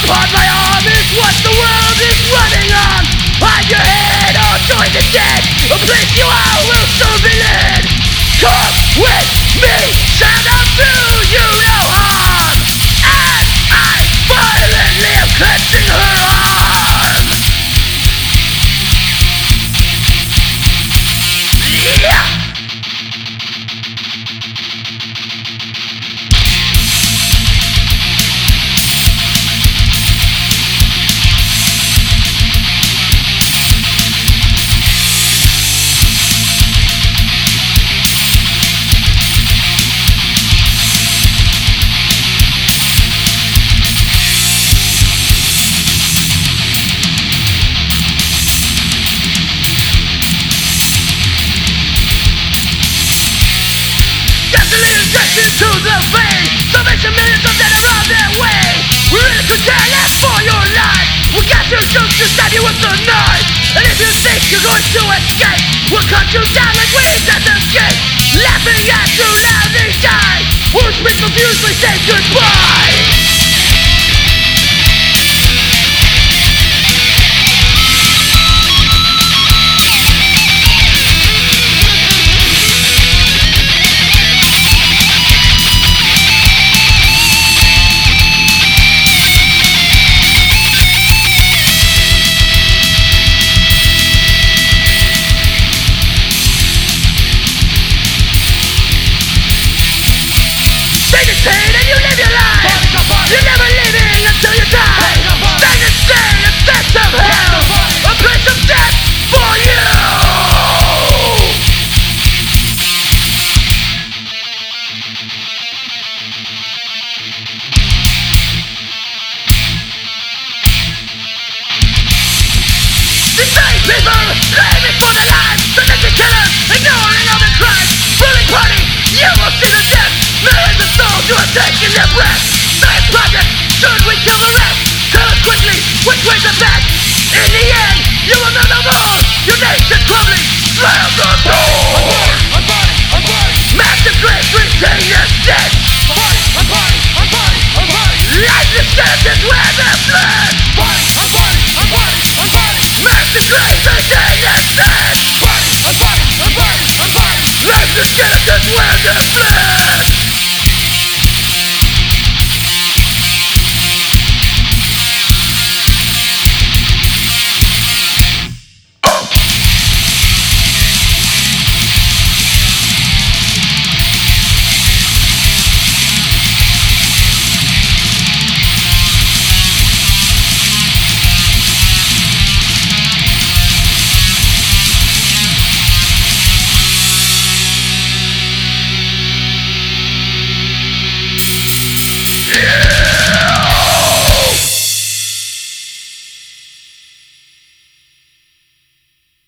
On my arm is what the world is running on. Hide your head or join the dead. A place you all will soon be led. Come with me, sound out through you no harm. As I violently am clenching her arm. Yeah! To the vein, salvation millions of dead are on their way. We really could care less for your life. We got your shoot to stab you with the knife. And if you think you're going to escape, we'll cut you down like weeds at the gate. Laughing at you loudly die. Whose we confusely say goodbye. And you live your life. You never live in until you die. Stand insane, a sense of hell, a place of death for you. Insane people, living for their lives. Sadistic killers, ignoring all the crimes. Ruling party, you will see the death. Millions of souls you have taken their breath. Science project, should we kill the rest? Tell us quickly, which way's the best? In the end, you will know no more. Your nation crumbling, slam the door. Massive graves retain their stench. Lifeless skeletons wear their flesh. Massive graves retain their stench. Lifeless skeletons wear their flesh.